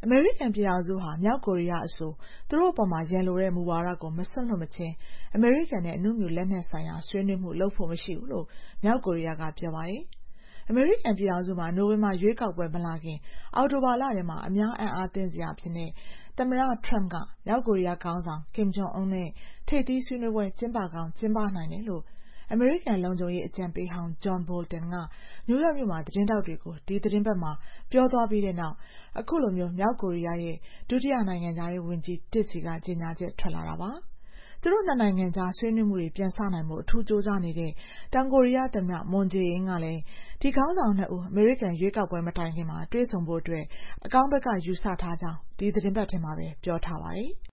အမေရိကန်ပြည်ထောင်စုဟာမြောက်ကိုရီးယားအဆိုသူတို့အပေါ်မှာရန်လိုတဲ့မူဝါဒကိုမစွန့်လွှတ်မချင်းအမေရိကန်နဲ့အနုမြူလက်နက်ဆိုင်ရာဆွေးနွေးမှုလုပ်ဖို့မရှိဘူးလို့မြောက်ကိုရီးယားကပြောပါတယ်။အမေရိကန်ပြည်ထောင်စုမှာနိုဝင်ဘာရွေးကောက်ပွဲမလာခင်အောက်တိုဘာလထဲမှာအများအံ့အားသင့်စရာဖြစ်တဲ့သမ္မတထရမ့်ကမြောက်ကိုရီးယားခေါင်းဆောင်ကင်ဂျုံအွန်းနဲ့ထိပ်သီးဆွေးနွေးပွဲကျင်းပကောင်းကျင်းပနိုင်တယ်လို့အမေရိကန်လုံခြုံရေးအကြံပေးဟောင်းဂျွန်ဘိုလ်တန်ကနယူးယောက်မြို့မှာသတင်းထောက်တွေကိုဒီသတင်းပတ်မှာပြောသွားပြီးတဲ့နောက်အခုလိုမျိုးမြောက်ကိုရီးယားရဲ့ဒုတိယနိုင်ငံခြားရေးဝန်ကြီးတစ်စီကကြေညာချက်ထွက်လာတာပါ။သူတို့နှစ်နိုင်ငံကြားဆွေးနွေးမှုတွေပြန်ဆနိုင်ဖို့အထူးစူးစမ်းနေတဲ့တောင်ကိုရီးယားသမ္မတမွန်ဂျေအင်းကလည်းဒီခေါင်းဆောင်နှစ်ဦးအမေရိကန်ရွေးကောက်ပွဲမတိုင်ခင်မှာတွေ့ဆုံဖို့အတွက်အကောင်းဘက်ကယူဆထားကြောင်းဒီသတင်းပတ်ထဲမှာပဲပြောထားပါတယ်။